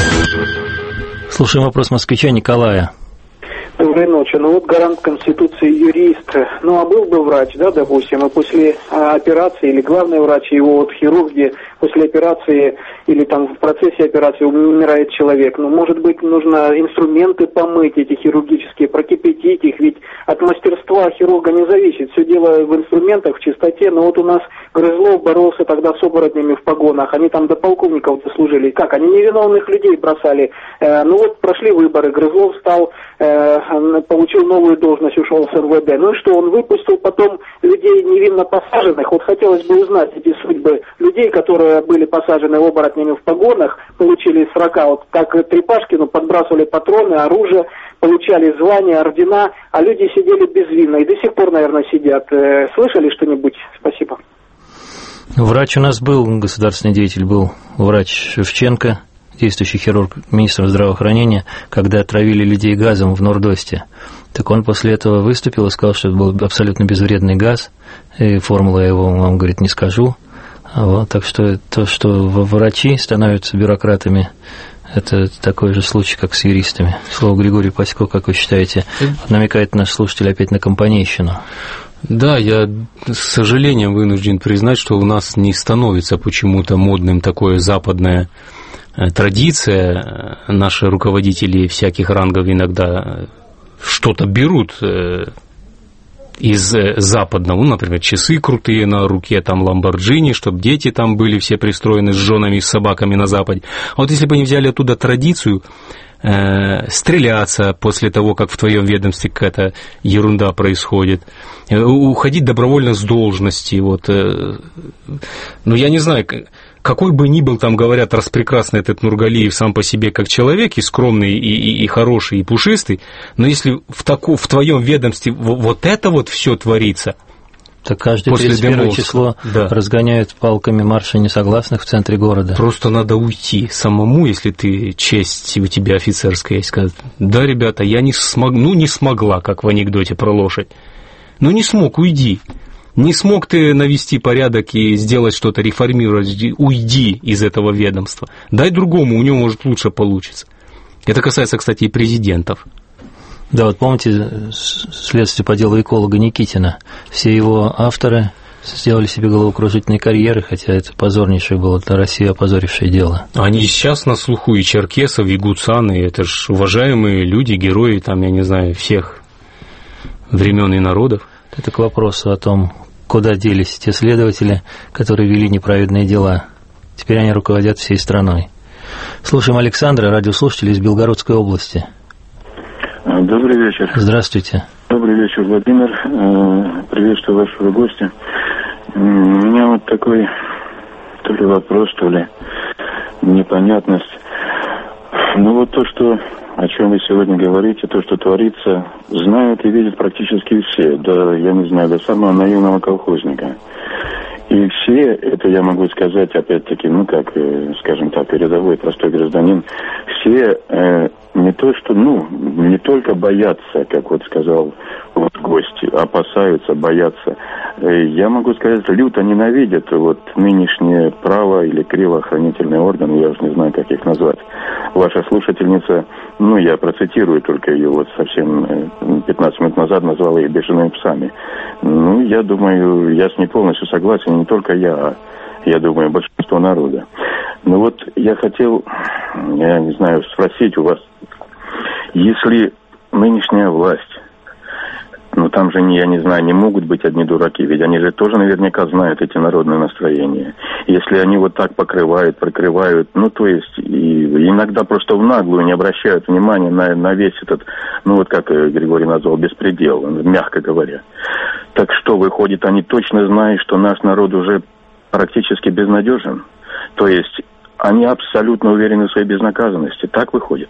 Слушаем вопрос москвича Николая. Доброй ночи. Ну вот гарант Конституции юрист. Ну а был бы врач, да, допустим, и после а, операции, или главный врач, его вот хирург, где после операции или там в процессе операции умирает человек. Ну, может быть, нужно инструменты помыть, эти хирургические, прокипятить их, ведь от мастерства хирурга не зависит. Все дело в инструментах, в чистоте. Но вот у нас Грызлов боролся тогда с оборотнями в погонах. Они там до полковников дослужили. Как? Они невиновных людей бросали. Э, ну вот прошли выборы. Грызлов стал, э, получил новую должность, ушел с эн вэ дэ. Ну и что? Он выпустил потом людей невинно посаженных. Вот хотелось бы узнать эти судьбы людей, которые были посажены оборотнями в погонах, получили срока, вот как Трепашкину, подбрасывали патроны, оружие, получали звания, ордена, а люди сидели безвинно и до сих пор, наверное, сидят. Слышали что-нибудь? Спасибо. Врач у нас был, государственный деятель был, врач Шевченко, действующий хирург, министр здравоохранения, когда отравили людей газом в Норд-Осте. Так он после этого выступил и сказал, что это был абсолютно безвредный газ, и формулу я его вам, говорит, не скажу. Вот, так что то, что врачи становятся бюрократами, это такой же случай, как с юристами. Слово Григорий Пасько, как вы считаете, намекает наш слушатель опять на компанейщину. Да, я с сожалением вынужден признать, что у нас не становится почему-то модным такое западное традиция. Наши руководители всяких рангов иногда что-то берут из западного, ну, например, часы крутые на руке, там, ламборджини, чтобы дети там были все пристроены с женами и с собаками на Западе. А вот если бы они взяли оттуда традицию э, стреляться после того, как в твоем ведомстве какая-то ерунда происходит, э, уходить добровольно с должности, вот, э, ну, я не знаю, какой бы ни был, там, говорят, распрекрасный этот Нургалиев сам по себе как человек, и скромный, и, и, и хороший, и пушистый, но если в, таку, в твоем ведомстве вот это вот все творится, так каждое тридцать первое число да. разгоняют палками марша несогласных в центре города. Просто надо уйти самому, если ты честь у тебя офицерская есть, сказать, да, ребята, я не смог, ну, не смогла, как в анекдоте про лошадь, ну, не смог, уйди. Не смог ты навести порядок и сделать что-то, реформировать, уйди из этого ведомства. Дай другому, у него, может, лучше получится. Это касается, кстати, и президентов. Да, вот помните следствие по делу эколога Никитина? Все его авторы сделали себе головокружительные карьеры, хотя это позорнейшее было для России опозорившее дело. Они сейчас на слуху, и Черкесов, и Гуцаны, это ж уважаемые люди, герои, там, я не знаю, всех времен и народов. Это к вопросу о том, куда делись те следователи, которые вели неправедные дела. Теперь они руководят всей страной. Слушаем Александра, радиослушателя из Белгородской области. Добрый вечер. Здравствуйте. Добрый вечер, Владимир. Приветствую вашего гостя. У меня вот такой, то ли вопрос, то ли непонятность. Ну вот то, что, о чем вы сегодня говорите, то, что творится, знают и видят практически все, да, я не знаю, до самого наивного колхозника. И все, это я могу сказать, опять-таки, ну как, скажем так, рядовой простой гражданин, все э, не то что, ну, не только боятся, как вот сказал вот гость, опасаются, боятся. Э, я могу сказать, люто ненавидят вот нынешнее право или кривоохранительные органы, я уж не знаю, как их назвать. Ваша слушательница, ну, я процитирую только ее, вот совсем пятнадцать минут назад назвала их бешеными псами. Ну, я думаю, я с ней полностью согласен, не только я, а, я думаю, большинство народа. Ну вот я хотел, я не знаю, спросить у вас, если нынешняя власть Ну, там же, я не знаю, не могут быть одни дураки, ведь они же тоже наверняка знают эти народные настроения. Если они вот так покрывают, прикрывают, ну, то есть, и иногда просто в наглую не обращают внимания на, на весь этот, ну, вот как Григорий назвал, беспредел, мягко говоря. Так что, выходит, они точно знают, что наш народ уже практически безнадежен. То есть, они абсолютно уверены в своей безнаказанности. Так выходит.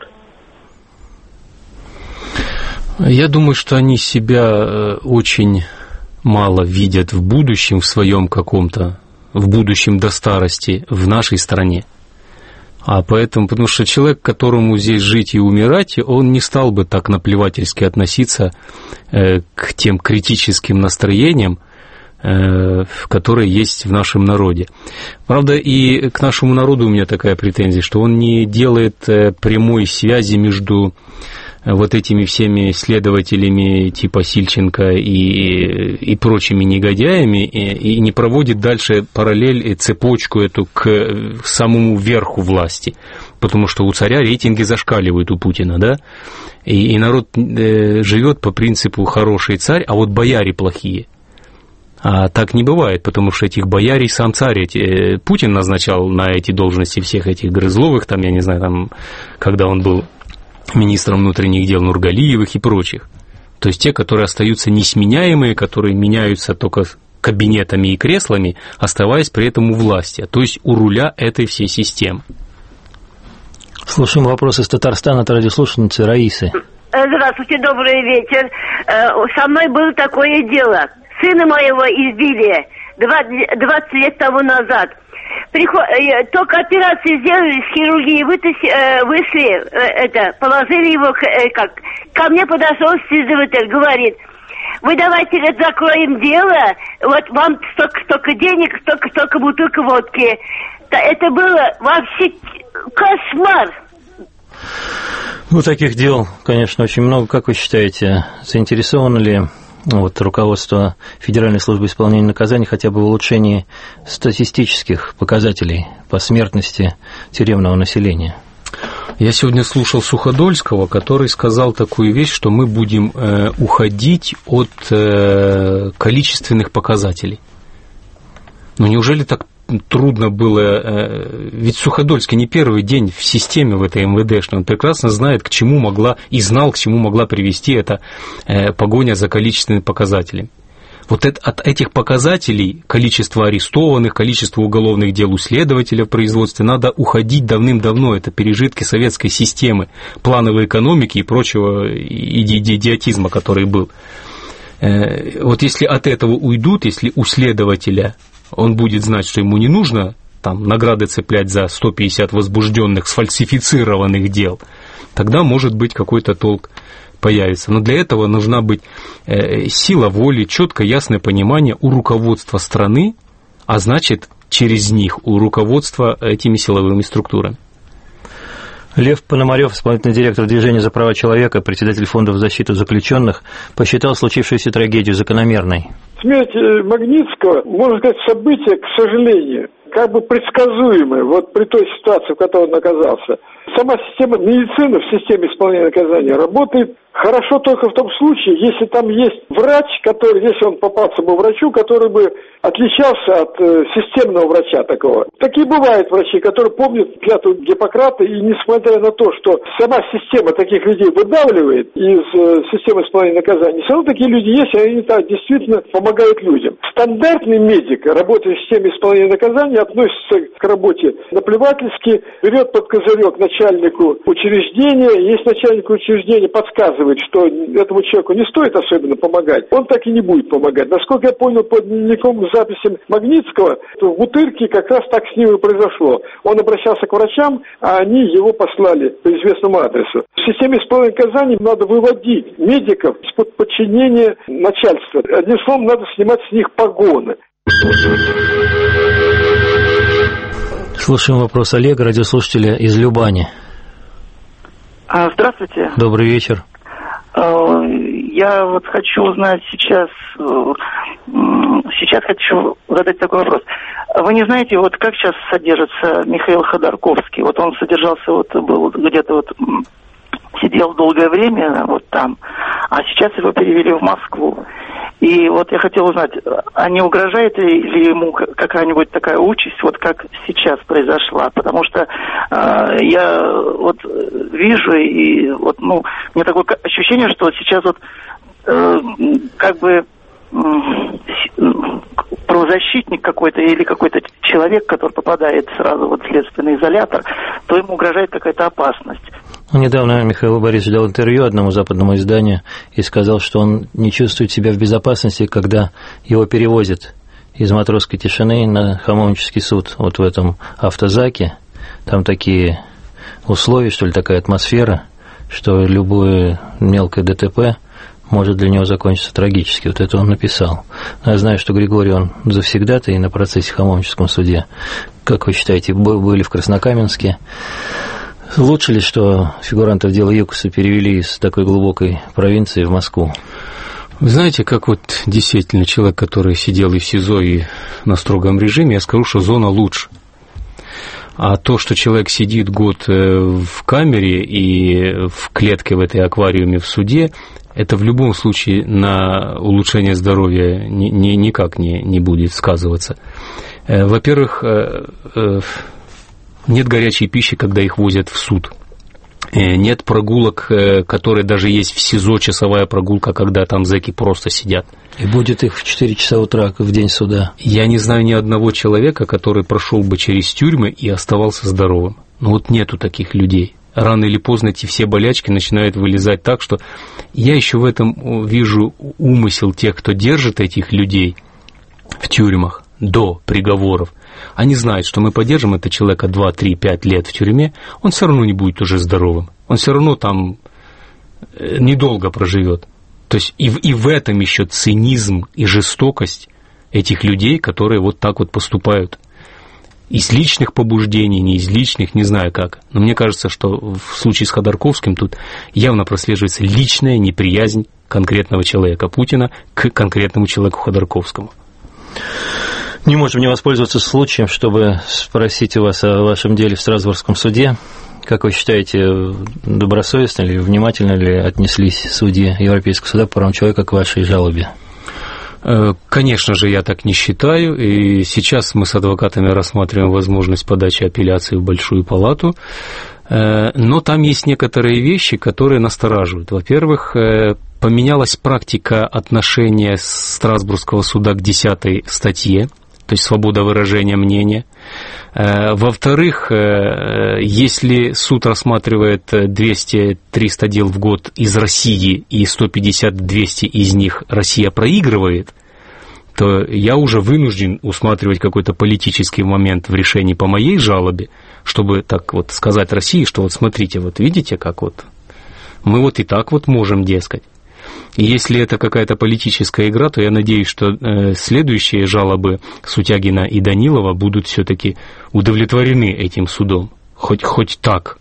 Я думаю, что они себя очень мало видят в будущем, в своем каком-то, в будущем до старости в нашей стране. А поэтому, потому что человек, которому здесь жить и умирать, он не стал бы так наплевательски относиться э, к тем критическим настроениям, э, которые есть в нашем народе. Правда, и к нашему народу у меня такая претензия, что он не делает э, прямой связи между вот этими всеми следователями типа Сильченко и, и прочими негодяями, и, и не проводит дальше параллель, цепочку эту к самому верху власти, потому что у царя рейтинги зашкаливают у Путина, да, и, и народ э, живет по принципу хороший царь, а вот бояре плохие. А так не бывает, потому что этих боярей сам царь, эти, Путин назначал на эти должности всех этих Грызловых, там, я не знаю, там, когда он был министром внутренних дел, Нургалиевых и прочих. То есть те, которые остаются несменяемые, которые меняются только кабинетами и креслами, оставаясь при этом у власти, то есть у руля этой всей системы. Слушаем вопрос из Татарстана от радиослушательницы Раисы. Здравствуйте, добрый вечер. Со мной было такое дело. Сына моего избили двадцать лет тому назад. Приход... Только операцию сделали, с хирургии вытащ... вышли, это, положили его, как, ко мне подошел следователь, говорит, вы давайте, говорит, закроем дело, вот вам столько, столько денег, столько, столько бутылка водки. Это было вообще кошмар. Ну, таких дел, конечно, очень много. Как вы считаете, заинтересованы ли вот, руководство Федеральной службы исполнения наказаний хотя бы в улучшении статистических показателей по смертности тюремного населения? Я сегодня слушал Суходольского, который сказал такую вещь, что мы будем э, уходить от э, количественных показателей. Ну, неужели так трудно было, ведь Суходольский не первый день в системе в этой эм вэ дэ, что он прекрасно знает, к чему могла и знал, к чему могла привести эта погоня за количественными показателями. Вот это, от этих показателей, количество арестованных, количество уголовных дел у следователя в производстве, надо уходить давным-давно. Это пережитки советской системы, плановой экономики и прочего идиотизма, который был. Вот если от этого уйдут, если у следователя он будет знать, что ему не нужно там награды цеплять за сто пятьдесят возбужденных, сфальсифицированных дел, тогда, может быть, какой-то толк появится. Но для этого нужна быть э, сила воли, четкое, ясное понимание у руководства страны, а значит, через них у руководства этими силовыми структурами. Лев Пономарев, исполнительный директор Движения за права человека, председатель фондов защиты заключенных, посчитал случившуюся трагедию закономерной. Смерть Магнитского, можно сказать, событие, к сожалению, как бы предсказуемое, вот при той ситуации, в которой он оказался. Сама система медицины в системе исполнения наказания работает хорошо только в том случае, если там есть врач, который, если он попался бы врачу, который бы отличался от э, системного врача такого. Такие бывают врачи, которые помнят клятву Гиппократа, и несмотря на то, что сама система таких людей выдавливает из э, системы исполнения наказания, все равно такие люди есть, и они так действительно помогают людям. Стандартный медик, работающий в системе исполнения наказания, относится к работе наплевательски, берет под козырек начальнику учреждения, если начальник учреждения подсказывает, что этому человеку не стоит особенно помогать, он так и не будет помогать. Насколько я понял по дневникам, записям Магнитского, то в Бутырке как раз так с ним и произошло. Он обращался к врачам, а они его послали по известному адресу. В системе исполнения наказаний надо выводить медиков из-под подчинения начальства. Одним словом, надо снимать с них погоны. Слушаем вопрос Олега, радиослушателя из Любани. Здравствуйте. Добрый вечер. Я вот хочу узнать сейчас, сейчас хочу задать такой вопрос. Вы не знаете, вот как сейчас содержится Михаил Ходорковский? Вот он содержался, вот был где-то вот сидел долгое время вот там, а сейчас его перевели в Москву. И вот я хотел узнать, а не угрожает ли ему какая-нибудь такая участь, вот как сейчас произошла? Потому что э, я вот вижу, и вот, ну, у меня такое ощущение, что вот сейчас вот э, как бы э, правозащитник какой-то или какой-то человек, который попадает сразу вот в следственный изолятор, то ему угрожает какая-то опасность. Недавно Михаил Борисович дал интервью одному западному изданию и сказал, что он не чувствует себя в безопасности, когда его перевозят из Матросской тишины на Хамовнический суд, вот в этом автозаке. Там такие условия, что ли, такая атмосфера, что любое мелкое ДТП может для него закончиться трагически. Вот это он написал. Я знаю, что Григорий, он завсегда-то и на процессе в Хамовническом суде. Как вы считаете, были в Краснокаменске? Лучше ли, что фигурантов дела ЮКОСа перевели из такой глубокой провинции в Москву? Вы знаете, как вот действительно человек, который сидел и в СИЗО, и на строгом режиме, я скажу, что зона лучше. А то, что человек сидит год в камере и в клетке в этой аквариуме в суде, это в любом случае на улучшение здоровья ни, ни, никак не, не будет сказываться. Во-первых, нет горячей пищи, когда их возят в суд. Нет прогулок, которые даже есть в СИЗО, часовая прогулка, когда там зэки просто сидят. И будет их в четыре часа утра в день суда. Я не знаю ни одного человека, который прошел бы через тюрьмы и оставался здоровым. Но вот нету таких людей. Рано или поздно эти все болячки начинают вылезать так, что я еще в этом вижу умысел тех, кто держит этих людей в тюрьмах до приговоров. Они знают, что мы поддержим этого человека два, три, пять лет в тюрьме, он все равно не будет уже здоровым. Он все равно там недолго проживет. То есть и в, и в этом еще цинизм и жестокость этих людей, которые вот так вот поступают. Из личных побуждений, не из личных, не знаю как. Но мне кажется, что в случае с Ходорковским тут явно прослеживается личная неприязнь конкретного человека Путина к конкретному человеку Ходорковскому. Не можем не воспользоваться случаем, чтобы спросить у вас о вашем деле в Страсбургском суде. Как вы считаете, добросовестно ли, внимательно ли отнеслись судьи Европейского суда по правам человека к вашей жалобе? Конечно же, я так не считаю, и сейчас мы с адвокатами рассматриваем возможность подачи апелляции в Большую палату, но там есть некоторые вещи, которые настораживают. Во-первых, поменялась практика отношения Страсбургского суда к десятой статье, то есть свобода выражения мнения. Во-вторых, если суд рассматривает двести-триста дел в год из России и сто пятьдесят-двести из них Россия проигрывает, то я уже вынужден усматривать какой-то политический момент в решении по моей жалобе, чтобы так вот сказать России, что вот смотрите, вот видите, как вот мы вот и так вот можем, дескать. И если это какая-то политическая игра, то я надеюсь, что э, следующие жалобы Сутягина и Данилова будут все-таки удовлетворены этим судом, хоть, хоть так.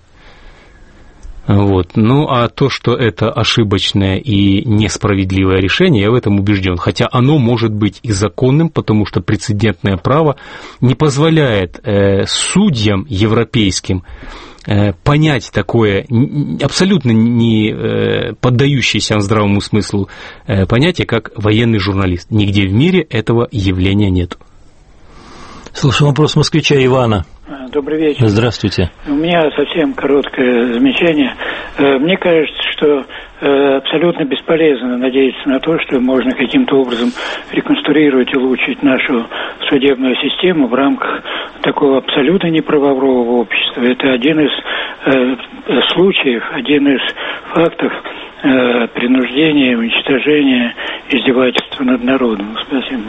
Вот. Ну, а то, что это ошибочное и несправедливое решение, я в этом убежден. Хотя оно может быть и законным, потому что прецедентное право не позволяет э, судьям европейским понять такое абсолютно не поддающееся здравому смыслу понятие, как военный журналист. Нигде в мире этого явления нет. Слушаю вопрос москвича Ивана. Добрый вечер. Здравствуйте. У меня совсем короткое замечание. Мне кажется, что абсолютно бесполезно надеяться на то, что можно каким-то образом реконструировать и улучшить нашу судебную систему в рамках такого абсолютно неправового общества. Это один из э, случаев, один из фактов э, принуждения, уничтожения, издевательства над народом. Спасибо.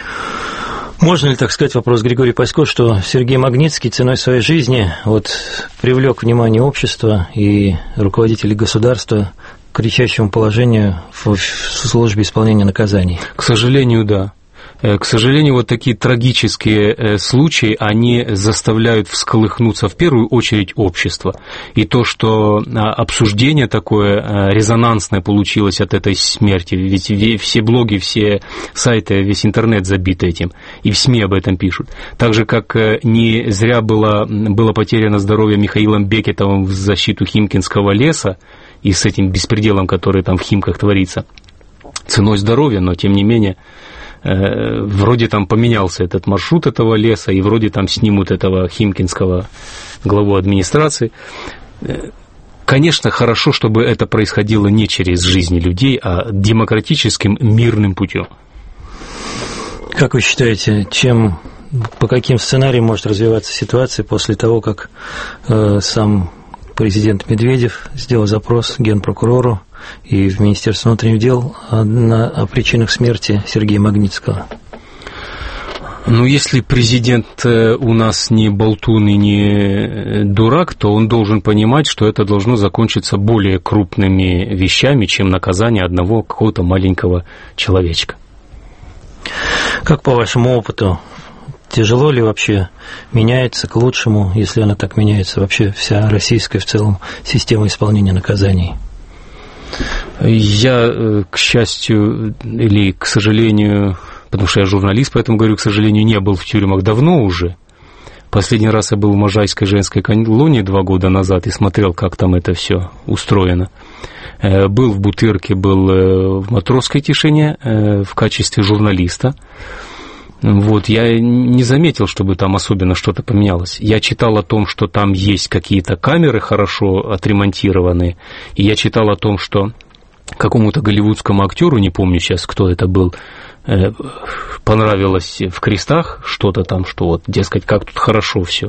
Можно ли так сказать, вопрос Григорий Пасько, что Сергей Магнитский ценой своей жизни вот, привлек внимание общества и руководителей государства к кричащему положению в службе исполнения наказаний? К сожалению, да. К сожалению, вот такие трагические случаи, они заставляют всколыхнуться в первую очередь общество. И то, что обсуждение такое резонансное получилось от этой смерти, ведь все блоги, все сайты, весь интернет забит этим, и в СМИ об этом пишут. Так же, как не зря было, было потеряно здоровье Михаилом Бекетовым в защиту Химкинского леса, и с этим беспределом, который там в Химках творится, ценой здоровья, но тем не менее, э, вроде там поменялся этот маршрут этого леса, и вроде там снимут этого химкинского главу администрации. Конечно, хорошо, чтобы это происходило не через жизни людей, а демократическим, мирным путем. Как вы считаете, чем, по каким сценариям может развиваться ситуация после того, как э, сам президент Медведев сделал запрос Генпрокурору и в Министерство внутренних дел о, на, о причинах смерти Сергея Магнитского? Ну, если президент у нас не болтун и не дурак, то он должен понимать, что это должно закончиться более крупными вещами, чем наказание одного какого-то маленького человечка. Как по вашему опыту, тяжело ли вообще меняется к лучшему, если она так меняется, вообще вся российская в целом система исполнения наказаний? Я, к счастью или к сожалению, потому что я журналист, поэтому говорю, к сожалению, не был в тюрьмах давно уже. Последний раз я был в Можайской женской колонии два года назад и смотрел, как там это все устроено. Был в Бутырке, был в Матросской тишине в качестве журналиста. Вот, я не заметил, чтобы там особенно что-то поменялось. Я читал о том, что там есть какие-то камеры хорошо отремонтированные, и я читал о том, что какому-то голливудскому актеру, не помню сейчас, кто это был, понравилось в крестах что-то там, что вот, дескать, как тут хорошо все.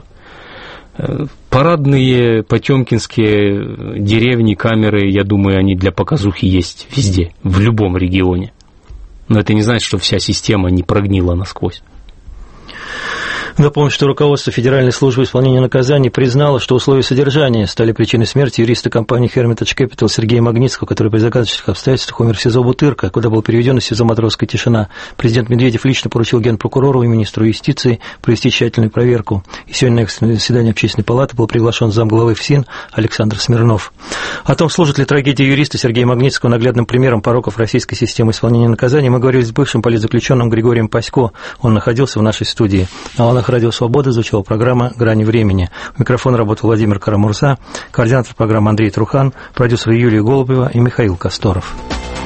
Парадные потемкинские деревни, камеры, я думаю, они для показухи есть везде, в любом регионе. Но это не значит, что вся система не прогнила насквозь. Напомню, что руководство Федеральной службы исполнения наказаний признало, что условия содержания стали причиной смерти юриста компании Hermitage Capital Сергея Магнитского, который при загадочных обстоятельствах умер в СИЗО Бутырка, куда был переведен из СИЗО Матросская тишина. Президент Медведев лично поручил Генпрокурору и министру юстиции провести тщательную проверку. И сегодня на экстренное заседание Общественной палаты был приглашен замглавы ФСИН Александр Смирнов. О том, служит ли трагедия юриста Сергея Магнитского наглядным примером пороков российской системы исполнения наказаний, мы говорили с бывшим политзаключенным Григорием Пасько. Он находился в нашей студии. На волнах Радио Свобода звучала программа «Грани времени». У микрофона работал Владимир Карамурза, координатор программы Андрей Трухан, продюсеры Юлия Голубева и Михаил Косторов.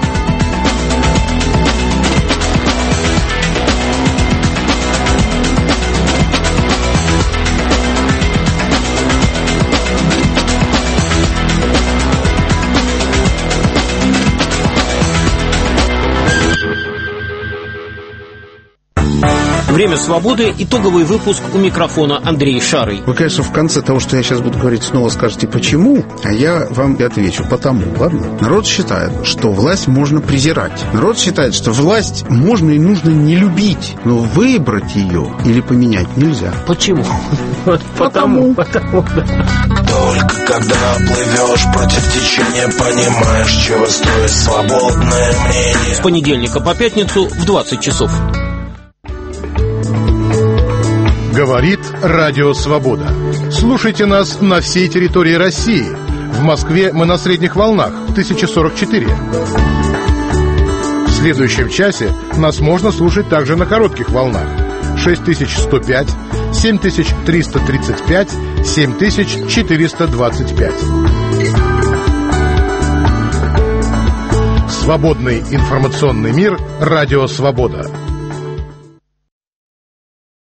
Время свободы. Итоговый выпуск, у микрофона Андрей Шарый. Вы, конечно, в конце того, что я сейчас буду говорить, снова скажете «почему?», а я вам и отвечу «потому». Ладно? Народ считает, что власть можно презирать. Народ считает, что власть можно и нужно не любить, но выбрать ее или поменять нельзя. Почему? Вот потому. Потому. Только когда плывешь против течения, понимаешь, чего стоит свободное мнение. С понедельника по пятницу в двадцать часов. Говорит Радио Свобода. Слушайте нас на всей территории России. В Москве мы на средних волнах тысяча сорок четыре. В следующем часе нас можно слушать также на коротких волнах шесть тысяч сто пять, семь тысяч триста тридцать пять, семь тысяч четыреста двадцать пять. Свободный информационный мир. Радио Свобода.